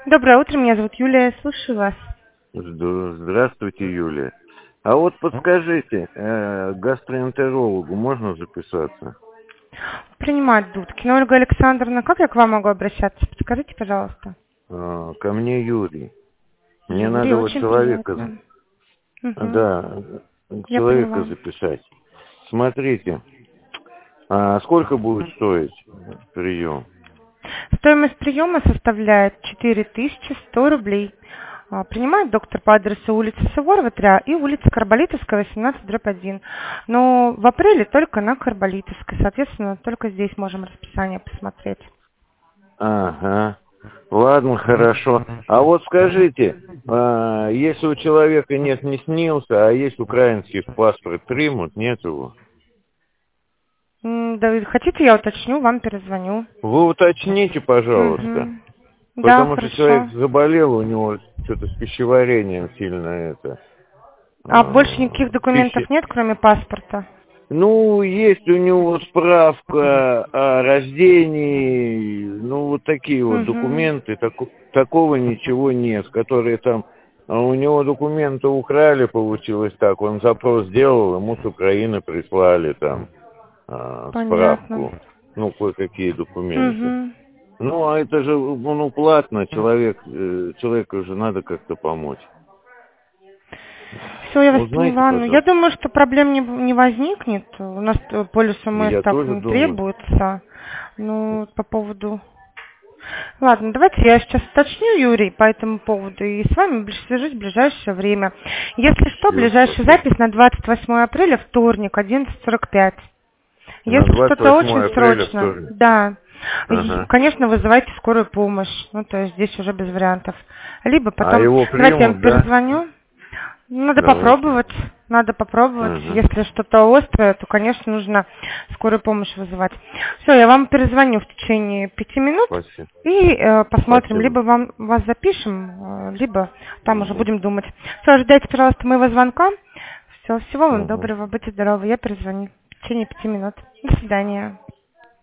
Доброе утро, меня зовут Юлия, слушаю вас. Здравствуйте, Юлия. А вот подскажите, к гастроэнтерологу можно записаться? Принимать дудки. Но, Ольга Александровна, как я к вам могу обращаться? Подскажите, пожалуйста. Ко мне Юрий. Мне Юрий, надо вот очень человека, приятно. Угу. да, Я человека поняла. записать. Смотрите, а сколько будет стоить прием? Стоимость приема составляет 4100 рублей. Принимает доктор по адресу улица Суворова, 3 и улица Карболитовская, 18/1. Но в апреле только на Карболитовской. Соответственно, только здесь можем расписание посмотреть. Ага. Ладно, хорошо. А вот скажите, если у человека нет, не снился, а есть украинский паспорт, примут, нет его? Да, хотите, я уточню, вам перезвоню. Вы уточните, пожалуйста. Угу. Да, Потому что человек хорошо. заболел, у него что-то с пищеварением сильно это. А больше никаких Пищи. документов нет, кроме паспорта? Ну, есть у него справка о рождении, ну, вот такие вот Угу. документы, такого ничего нет, которые там, у него документы украли, получилось так, он запрос сделал, ему с Украины прислали там Понятно. справку, ну, кое-какие документы. Угу. Ну, а это же, ну, платно, человеку же надо как-то помочь. Все, я вас Узнайте, поняла. Ну, я пожалуйста. думаю, что проблем не возникнет. У нас полис ОМС Я так тоже не думаю. требуется. Ну, по поводу... Ладно, давайте я сейчас уточню, Юрий, по этому поводу, и с вами свяжусь в ближайшее время. Если что, Все, ближайшая спасибо. запись на 28 апреля, вторник, 11:45. На Если что-то 28 очень апреля срочно, вторник. да, Ага. конечно, вызывайте скорую помощь. Ну, то есть здесь уже без вариантов. Либо А потом, его давайте я вам примут, да? перезвоню. Надо Давайте. попробовать. Надо попробовать. Ага. Если что-то острое, то, конечно, нужно скорую помощь вызывать. Все, я вам перезвоню в течение 5 минут Спасибо. и посмотрим. Спасибо. Либо вас запишем, либо там уже Угу. будем думать. Все, ожидайте, пожалуйста, моего звонка. Все, всего вам Угу. доброго, будьте здоровы. Я перезвоню в течение 5 минут. До свидания.